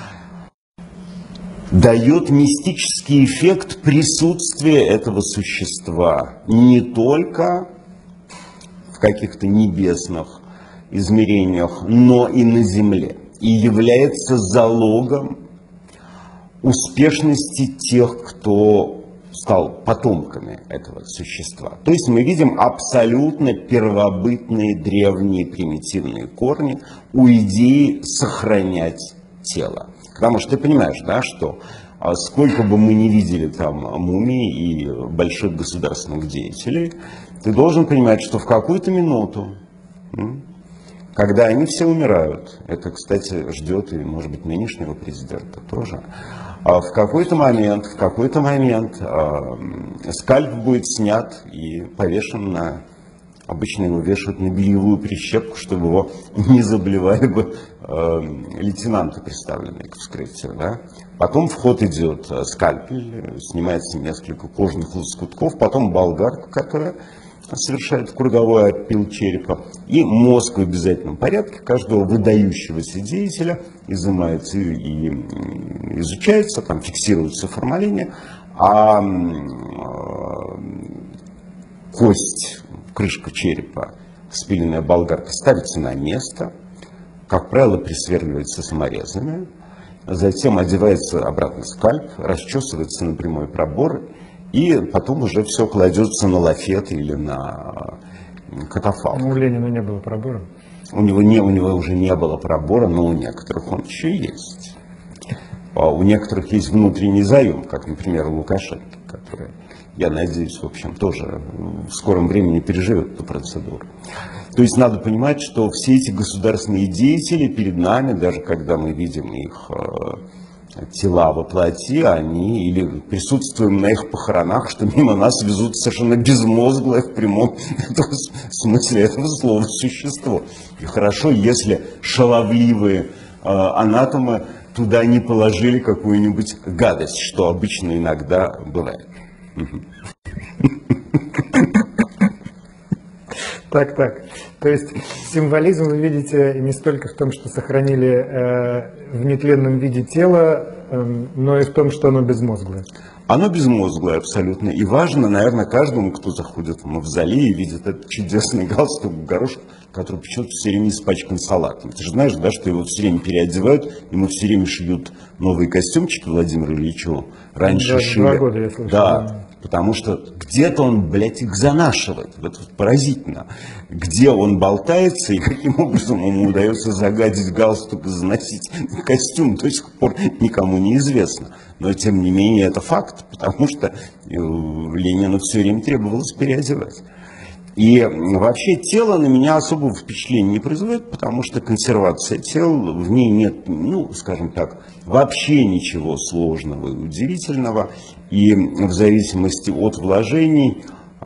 Speaker 3: дает мистический эффект присутствия этого существа не только в каких-то небесных измерениях, но и на земле, и является залогом успешности тех, кто стал потомками этого существа. То есть мы видим абсолютно первобытные, древние, примитивные корни у идеи сохранять тело. Потому что ты понимаешь, да, что сколько бы мы ни видели там мумий и больших государственных деятелей, ты должен понимать, что в какую-то минуту, когда они все умирают, это, кстати, ждет и, может быть, нынешнего президента тоже, в какой-то момент скальп будет снят и повешен на... Обычно его вешают на бельевую прищепку, чтобы его не заблевали бы лейтенанты, представленные к вскрытию. Да? Потом в ход идет скальпель, снимается несколько кожных лоскутков, потом болгарка, которая совершает круговой отпил черепа, и мозг в обязательном порядке каждого выдающегося деятеля изымается и изучается, там фиксируется формалине, а кость, крышка черепа, спиленная болгаркой, ставится на место, как правило, присверливается саморезами, затем одевается обратно скальп, расчесывается на прямой пробор, и потом уже все кладется на лафет или на катафалк.
Speaker 2: У Ленина не было пробора.
Speaker 3: У него уже не было пробора, но у некоторых он еще есть. У некоторых есть внутренний заем, как, например, у Лукашенко, который, я надеюсь, в общем, тоже в скором времени переживет эту процедуру. То есть надо понимать, что все эти государственные деятели перед нами, даже когда мы видим их тела во плоти, они или присутствуем на их похоронах, что мимо нас везут совершенно безмозглое в прямом смысле этого слова существо. И хорошо, если шаловливые анатомы туда не положили какую-нибудь гадость, что обычно иногда бывает.
Speaker 2: Так. То есть символизм вы видите не столько в том, что сохранили в нетленном виде тело, но и в том, что оно безмозглое.
Speaker 3: Оно безмозглое абсолютно. И важно, наверное, каждому, кто заходит в мавзолей и видит этот чудесный галстук в горошек, который почему-то все время испачкан салатом. Ты же знаешь, да, что его все время переодевают, ему все время шьют новые костюмчики Владимиру Ильичу. Раньше шили.
Speaker 2: 2 года, я слышал.
Speaker 3: Да. Потому что где-то он, блядь, их занашивает. Это поразительно. Где он болтается и каким образом ему удается загадить галстук и заносить костюм, до сих пор никому не известно. Но, тем не менее, это факт, потому что Ленину все время требовалось переодевать. И вообще тело на меня особого впечатления не производит, потому что консервация тел, в ней нет, ну, скажем так, вообще ничего сложного и удивительного. И в зависимости от вложений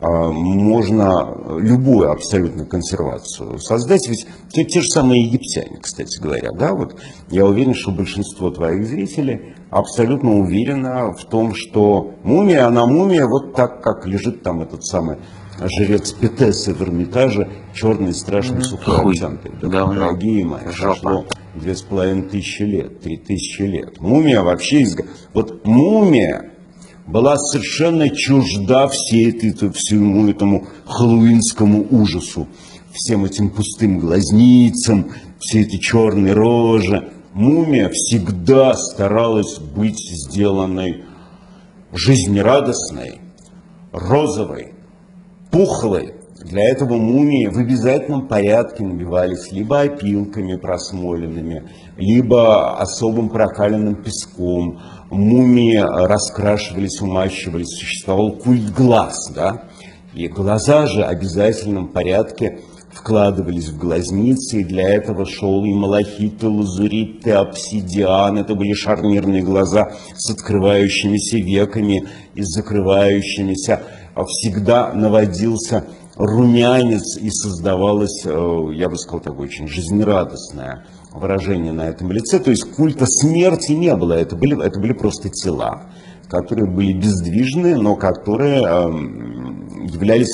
Speaker 3: можно любую абсолютно консервацию создать. Ведь те же самые египтяне, кстати говоря, да, вот я уверен, что большинство твоих зрителей абсолютно уверено в том, что мумия, она мумия вот так, как лежит там этот самый жрец Петессы в Эрмитаже, черный, страшный, сухой, обтянутый. Дорогие мои, прошло 2500 лет, 3000 лет. Мумия вообще вот мумия была совершенно чужда всему этому хэллоуинскому ужасу, всем этим пустым глазницам, все эти черные рожи. Мумия всегда старалась быть сделанной жизнерадостной, розовой, пухлой. Для этого мумии в обязательном порядке набивались либо опилками просмоленными, либо особым прокаленным песком. Мумии раскрашивались, умащивались, существовал культ глаз, да? И глаза же в обязательном порядке вкладывались в глазницы, и для этого шел и малахит, и лазурит, и обсидиан. Это были шарнирные глаза с открывающимися веками и закрывающимися. Всегда наводился румянец и создавалось, я бы сказал, такое очень жизнерадостное выражение на этом лице. То есть культа смерти не было, это были просто тела, которые были бездвижны, но которые являлись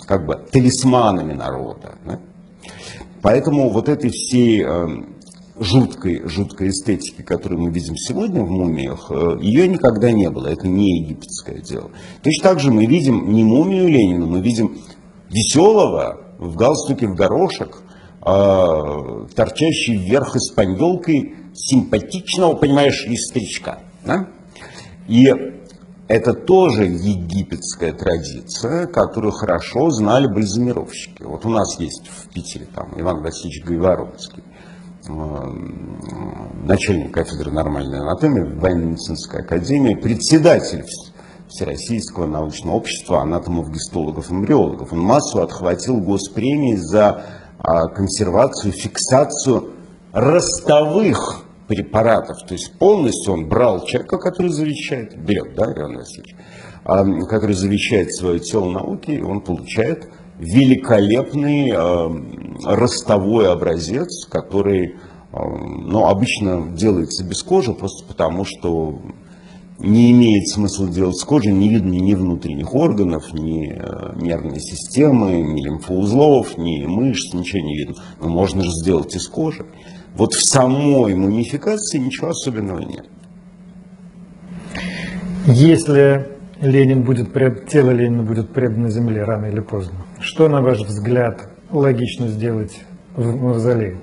Speaker 3: как бы талисманами народа. Да? Поэтому вот этой всей жуткой эстетики, которую мы видим сегодня в мумиях, ее никогда не было. Это не египетское дело. Точно так же мы видим не мумию Ленина, мы видим веселого в галстуке в горошек, торчащий вверх испаньолкой симпатичного, понимаешь, старичка. Да? И это тоже египетская традиция, которую хорошо знали бальзамировщики. Вот у нас есть в Питере там Иван Васильевич Гайворонский, начальник кафедры нормальной анатомии в военно-медицинской академии, председатель Всероссийского научного общества анатомов, гистологов, эмбриологов. Он массу отхватил госпремии за консервацию, фиксацию ростовых препаратов. То есть полностью он брал человека, который завещает, берет, да, Иван Васильевич, который завещает свое тело науке, и он получает великолепный ростовой образец, который обычно делается без кожи, просто потому что не имеет смысла делать с кожей, не видно ни внутренних органов, ни нервной системы, ни лимфоузлов, ни мышц, ничего не видно. Но можно же сделать из кожи. Вот в самой мумификации ничего особенного нет.
Speaker 2: Если тело Ленина будет предано земле рано или поздно, что, на ваш взгляд, логично сделать в мавзолее?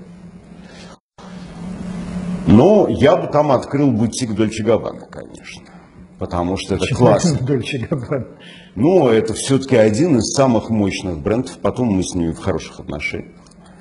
Speaker 3: Но я бы там открыл бутик Дольче Габбана, конечно. Потому что это классно.
Speaker 2: Дольче Габбана?
Speaker 3: Ну, это все-таки один из самых мощных брендов. Потом мы с ними в хороших отношениях.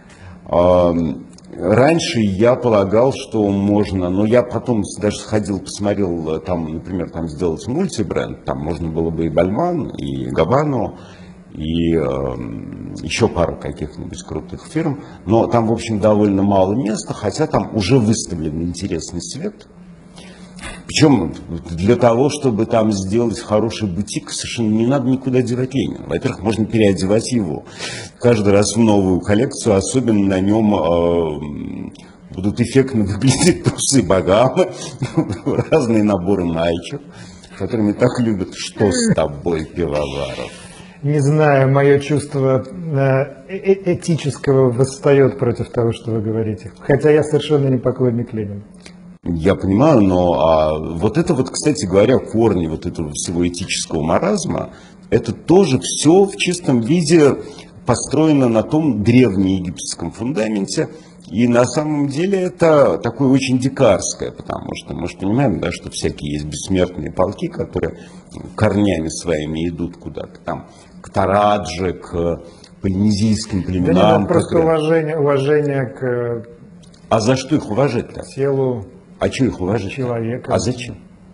Speaker 3: Раньше я полагал, что можно, но я потом даже сходил, посмотрел, там, например, там сделать мультибренд, там можно было бы и Бальман, и Габбану, и еще пару каких-нибудь крутых фирм, но там, в общем, довольно мало места, хотя там уже выставлен интересный свет. Причем для того, чтобы там сделать хороший бутик, совершенно не надо никуда девать Ленина. Во-первых, можно переодевать его каждый раз в новую коллекцию, особенно на нем будут эффектно выглядеть трусы богамы, разные наборы маечек, которыми так любят. Что с тобой, Пивоваров?
Speaker 2: Не знаю, мое чувство этического восстает против того, что вы говорите. Хотя я совершенно не поклонник Ленина.
Speaker 3: Я понимаю, но вот это вот, кстати говоря, корни вот этого всего этического маразма, это тоже все в чистом виде построено на том древнеегипетском фундаменте. И на самом деле это такое очень дикарское, потому что мы же понимаем, да, что всякие есть бессмертные полки, которые корнями своими идут куда-то там, к Тарадже, к полинезийским племенам.
Speaker 2: Да нет, просто уважение к...
Speaker 3: А за что их уважать-то?
Speaker 2: Телу.
Speaker 3: А что их уважать?
Speaker 2: Человека.
Speaker 3: А зачем?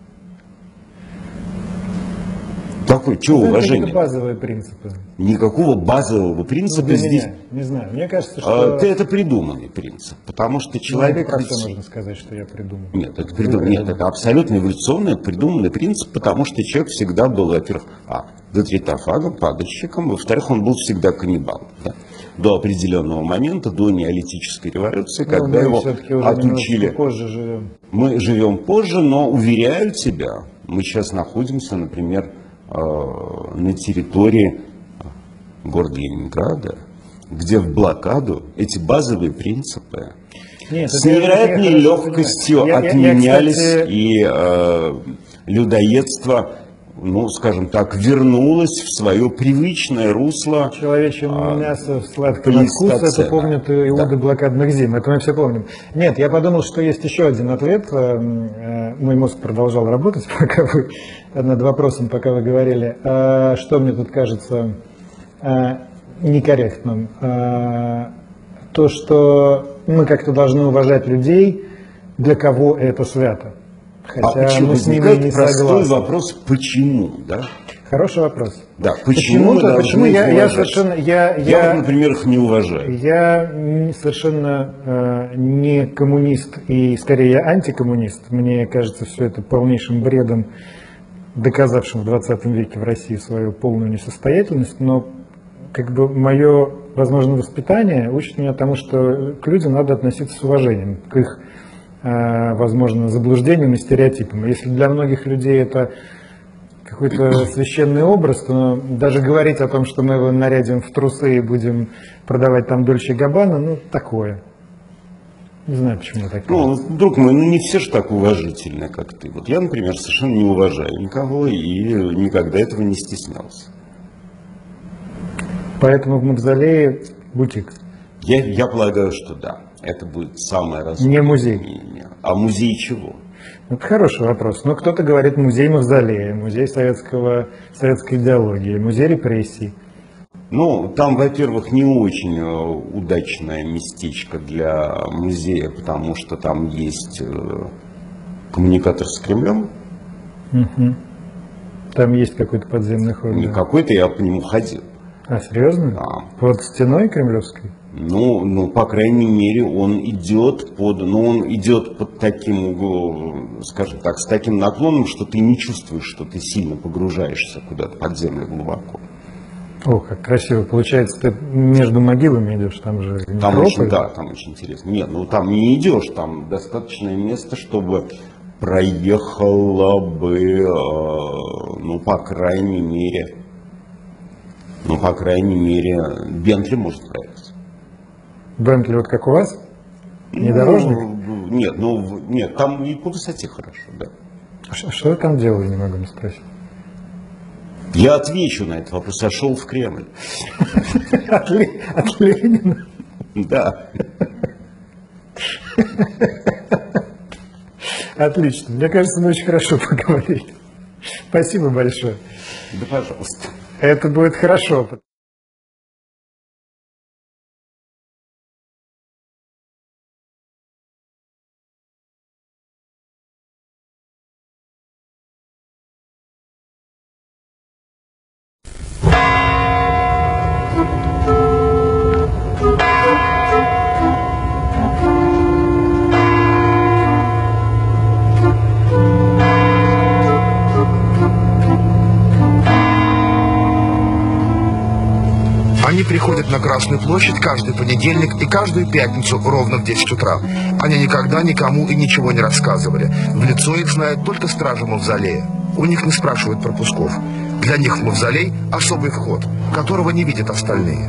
Speaker 3: Какое? Чего уважение?
Speaker 2: Это базовые принципы.
Speaker 3: Никакого базового принципа
Speaker 2: для
Speaker 3: здесь.
Speaker 2: Меня, не знаю. Мне кажется, что...
Speaker 3: Это придуманный принцип. Потому что человек...
Speaker 2: Как можно сказать, что я придумал?
Speaker 3: Нет, это абсолютно эволюционный придуманный принцип, потому что человек всегда был, во-первых, детритофагом, падальщиком, во-вторых, он был всегда каннибалом. Да? До определенного момента, до неолитической революции, когда его отучили.
Speaker 2: Позже живем.
Speaker 3: Мы живем позже, но уверяю тебя, мы сейчас находимся, например, на территории города Ленинграда, где в блокаду эти базовые принципы с невероятной легкостью отменялись, и людоедство, ну, скажем так, вернулось в свое привычное русло.
Speaker 2: Человечье мясо в сладком вкусе, это помнят иуды блокадных зим, это мы все помним. Нет, я подумал, что есть еще один ответ. Мой мозг продолжал работать, пока вы над вопросом, пока вы говорили. Что мне тут кажется некорректным? То, что мы как-то должны уважать людей, для кого это свято. Хотя
Speaker 3: почему?
Speaker 2: мы с ними не
Speaker 3: простой
Speaker 2: согласны.
Speaker 3: вопрос, почему, да?
Speaker 2: Хороший вопрос.
Speaker 3: Да, почему
Speaker 2: я совершенно...
Speaker 3: Я, например, их не уважаю.
Speaker 2: Я совершенно не коммунист, и скорее я антикоммунист. Мне кажется, все это полнейшим бредом, доказавшим в 20 веке в России свою полную несостоятельность, но как бы мое, возможно, воспитание учит меня тому, что к людям надо относиться с уважением, к их, возможно, заблуждениям и стереотипам. Если для многих людей это какой-то священный образ, но даже говорить о том, что мы его нарядим в трусы и будем продавать там Дольче и Габбана, ну, такое. Не знаю, почему так.
Speaker 3: Ну, друг мой, не все же так уважительны, как ты. Вот я, например, совершенно не уважаю никого и никогда этого не стеснялся.
Speaker 2: Поэтому в Мавзолее бутик.
Speaker 3: Я полагаю, что да. Это будет самое разумное.
Speaker 2: Не музей.
Speaker 3: мнение. А музей чего?
Speaker 2: Это хороший вопрос. Но кто-то говорит музей Мавзолея, музей советской идеологии, музей репрессий.
Speaker 3: Ну, там, во-первых, не очень удачное местечко для музея, потому что там есть коммуникатор с Кремлем.
Speaker 2: Угу. Там есть какой-то подземный ход.
Speaker 3: Не
Speaker 2: Да.
Speaker 3: какой-то, я по нему ходил.
Speaker 2: А, серьезно?
Speaker 3: Да.
Speaker 2: Под стеной кремлевской?
Speaker 3: Ну, по крайней мере, он идет под таким углом, скажем так, с таким наклоном, что ты не чувствуешь, что ты сильно погружаешься куда-то под землю глубоко.
Speaker 2: О, как красиво. Получается, ты между могилами идешь, там же
Speaker 3: Там очень,
Speaker 2: некрополь.
Speaker 3: да, там очень интересно. Нет, ну там не идешь, там достаточное место, чтобы проехала бы, по крайней мере, Бентли может проехать.
Speaker 2: Бентли вот как у вас? Внедорожник?
Speaker 3: Нет, там и по высоте хорошо, да.
Speaker 2: Что вы там делали, не могу не спросить.
Speaker 3: Я отвечу на этот вопрос. Я шел в Кремль.
Speaker 2: От Ленина?
Speaker 3: Да.
Speaker 2: Отлично. Мне кажется, мы очень хорошо поговорили. Спасибо большое.
Speaker 3: Да, пожалуйста.
Speaker 2: Это будет хорошо.
Speaker 5: Они приходят на Красную площадь каждый понедельник и каждую пятницу ровно в 10 утра. Они никогда никому и ничего не рассказывали. В лицо их знают только стражи Мавзолея. У них не спрашивают пропусков. Для них в Мавзолей особый вход, которого не видят остальные.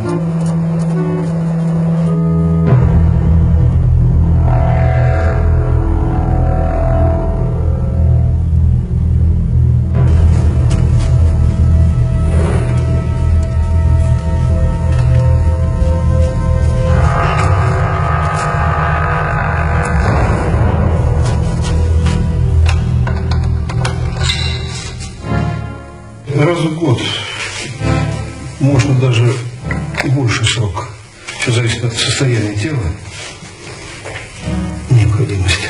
Speaker 6: Раз в год, можно даже больше срок. Все зависит от состояния тела. Необходимости.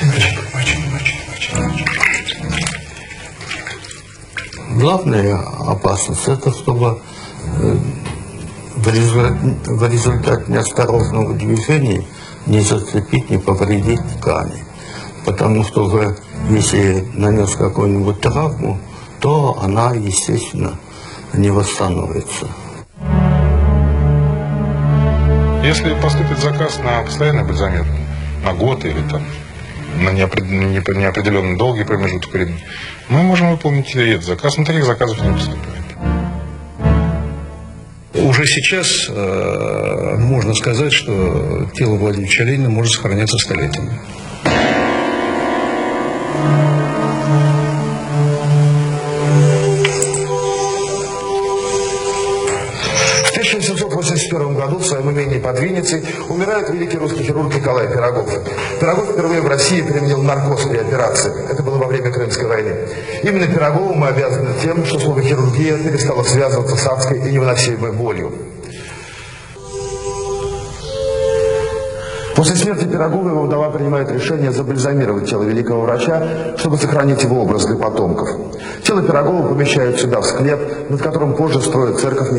Speaker 7: Главная опасность – это чтобы в результате неосторожного движения не зацепить, не повредить ткани. Потому что уже если нанес какую-нибудь травму, то она, естественно, не восстановится.
Speaker 8: Если поступит заказ на постоянный бальзамир, на год или там, на неопределенный долгий промежуток времени, мы можем выполнить этот заказ, но таких заказов не поступает.
Speaker 6: Уже сейчас можно сказать, что тело Владимира Ленина может сохраняться столетиями.
Speaker 5: В 1881 году в своем имении под Винницей умирает великий русский хирург Николай Пирогов. Пирогов впервые в России применил наркоз при операции. Это было во время Крымской войны. Именно Пирогову мы обязаны тем, что слово хирургия перестало связываться с адской и невыносимой болью. После смерти Пирогова его вдова принимает решение забальзамировать тело великого врача, чтобы сохранить его образ для потомков. Тело Пирогова помещают сюда в склеп, над которым позже строят церковь